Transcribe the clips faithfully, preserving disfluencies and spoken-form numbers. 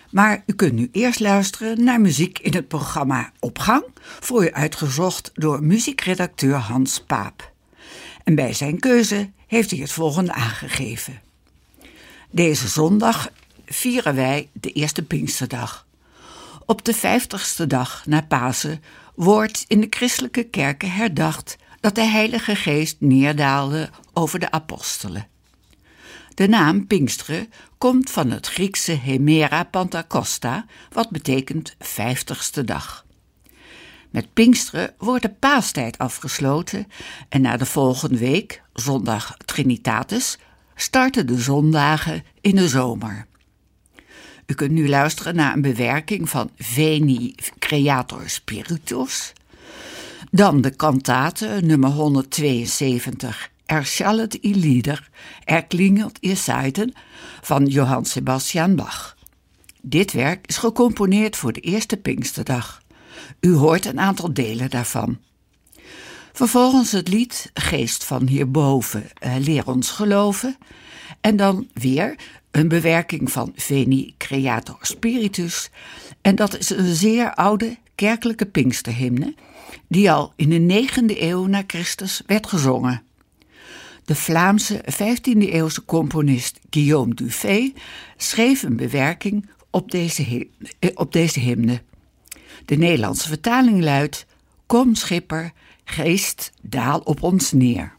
Maar u kunt nu eerst luisteren naar muziek in het programma Opgang, voor u uitgezocht door muziekredacteur Hans Paap. En bij zijn keuze heeft hij het volgende aangegeven. Deze zondag vieren wij de eerste Pinksterdag. Op de vijftigste dag na Pasen wordt in de christelijke kerken herdacht dat de Heilige Geest neerdaalde over de apostelen. De naam Pinksteren komt van het Griekse Hemera Pantakosta, wat betekent vijftigste dag. Met Pinksteren wordt de paastijd afgesloten en na de volgende week, zondag Trinitatis, starten de zondagen in de zomer. U kunt nu luisteren naar een bewerking van Veni Creator Spiritus, dan de kantate nummer honderdtweeënzeventig, Erschallet i Lieder, Erklingelt ihr Seiten van Johann Sebastian Bach. Dit werk is gecomponeerd voor de eerste Pinksterdag. U hoort een aantal delen daarvan. Vervolgens het lied Geest van hierboven, uh, leer ons geloven. En dan weer een bewerking van Veni Creator Spiritus. En dat is een zeer oude kerkelijke Pinksterhymne die al in de negende eeuw na Christus werd gezongen. De Vlaamse vijftiende eeuwse componist Guillaume Dufay schreef een bewerking op deze, op deze hymne. De Nederlandse vertaling luidt: Kom schipper, geest, daal op ons neer.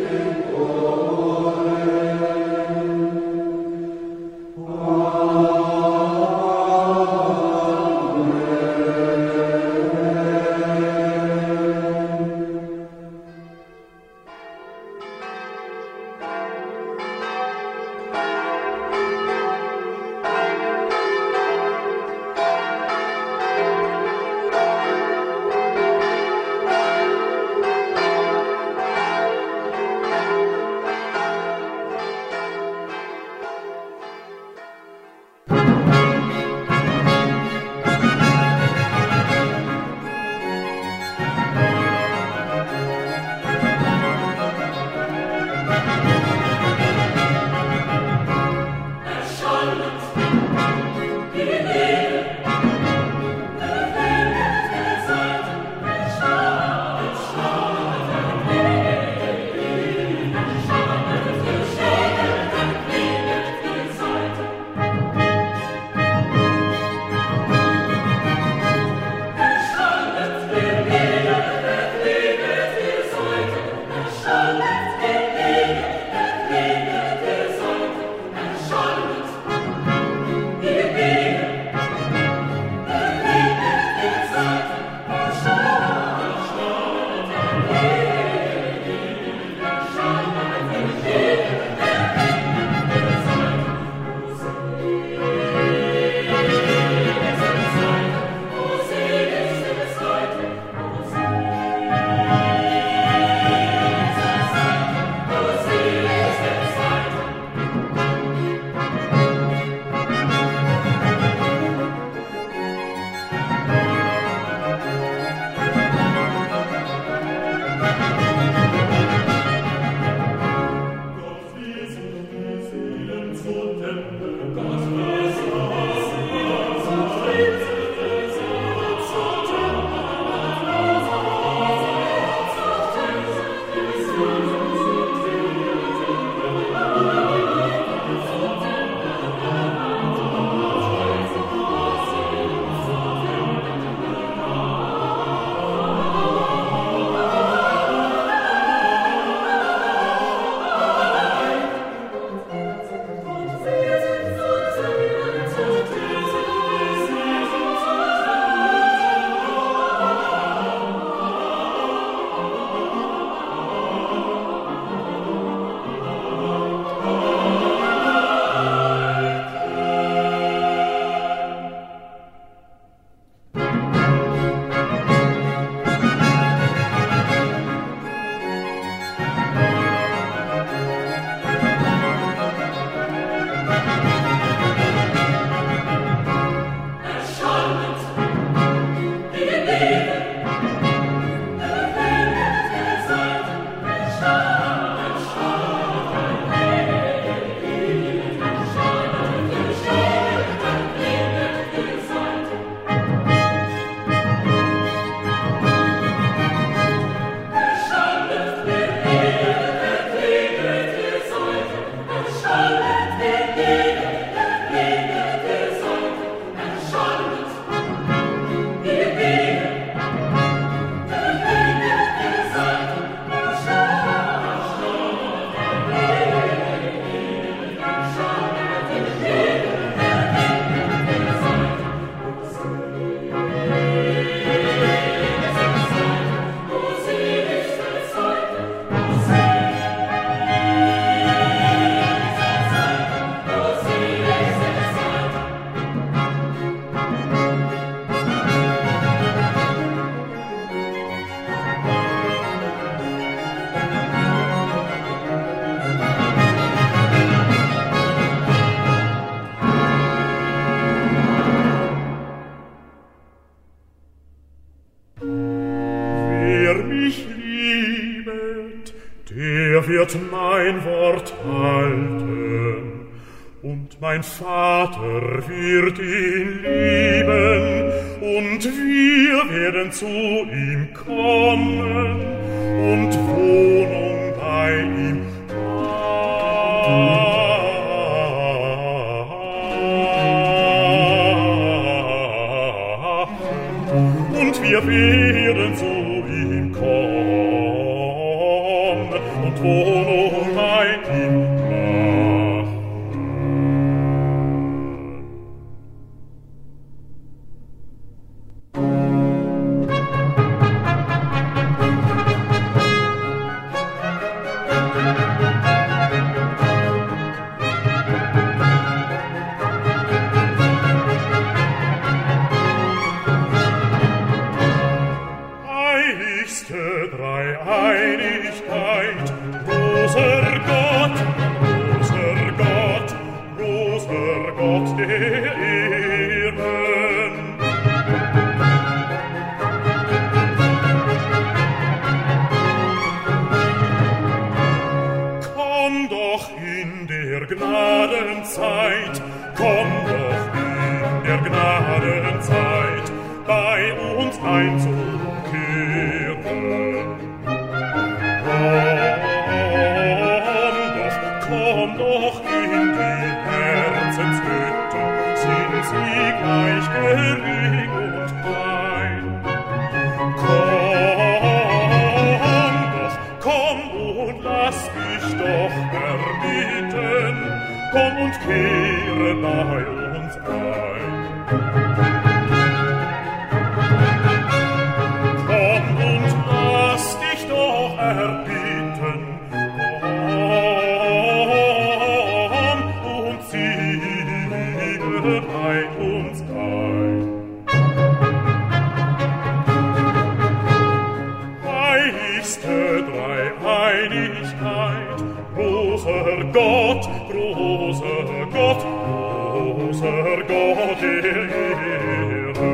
Oh mein Wort halten, und mein Vater wird ihn lieben, und wir werden zu ihm kommen und Wohnung bei ihm haben. Und wir werden zu ihm kommen und Wohnung bei ihm machen. Gnadenzeit, komm doch in der Gnadenzeit bei uns einzukehren. Komm doch, komm doch in die Herzenshütten, sind sie gleich gering und rein. Komm doch, komm und lass dich doch erbitten, komm und kehre bei uns ein. Komm und lass dich doch erbitten, komm und ziehe bei uns ein. Heiligste Dreieinigkeit, großer Gott, großer Gott, großer Gott der Ehre.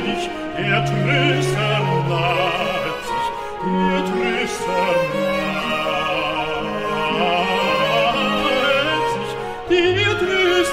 Der Tröster naht sich, der Tröster naht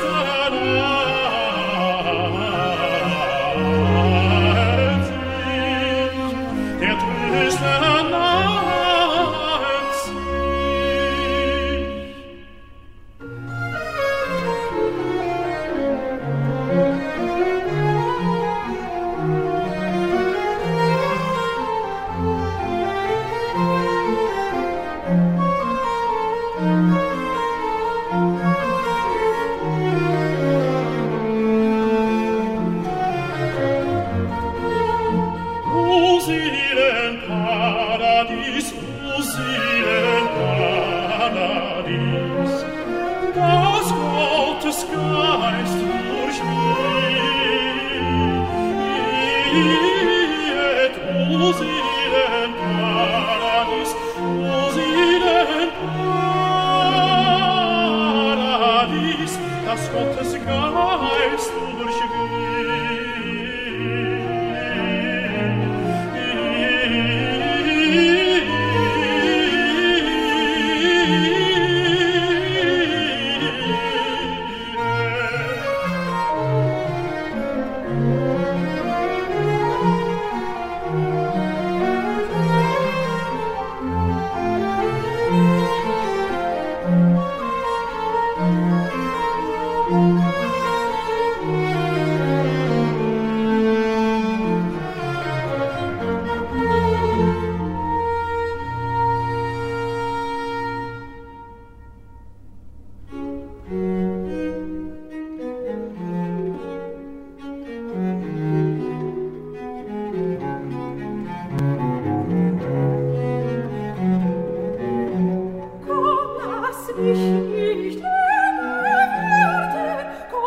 Ich nicht länger warte,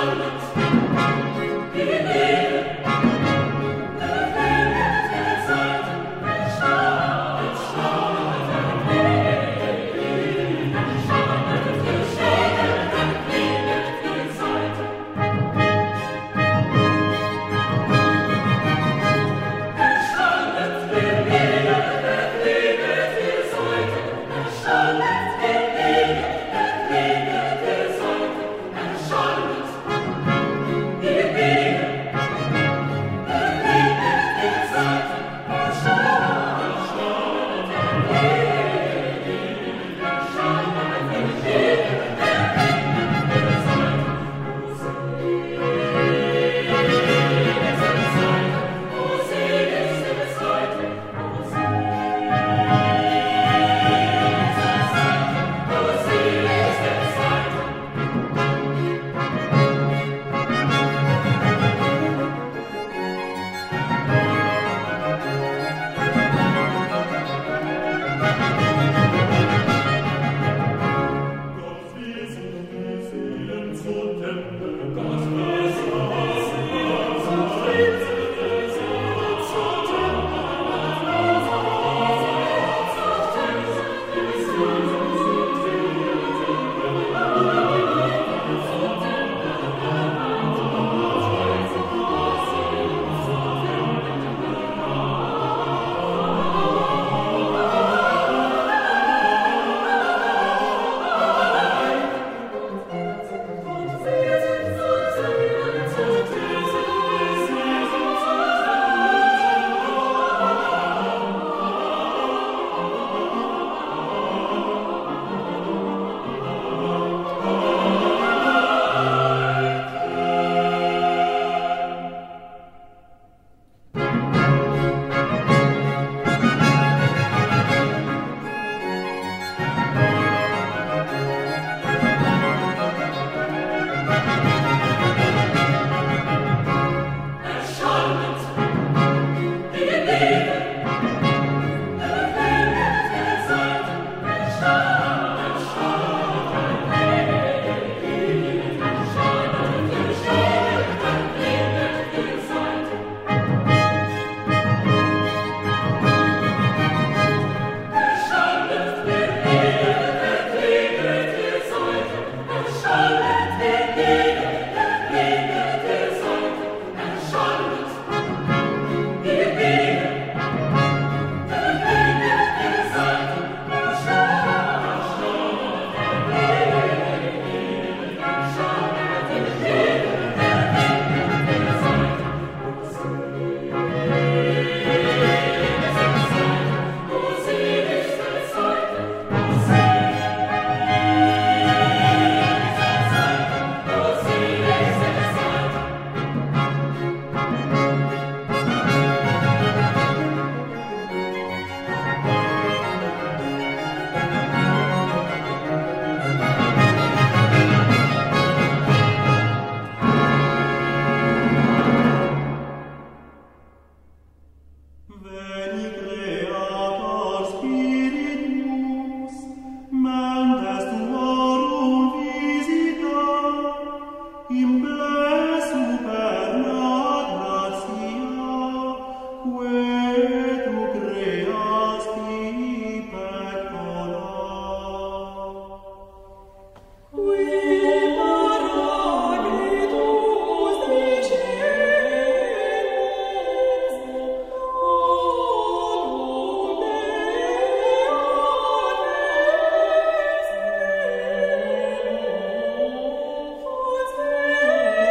Thank you.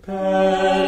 Herr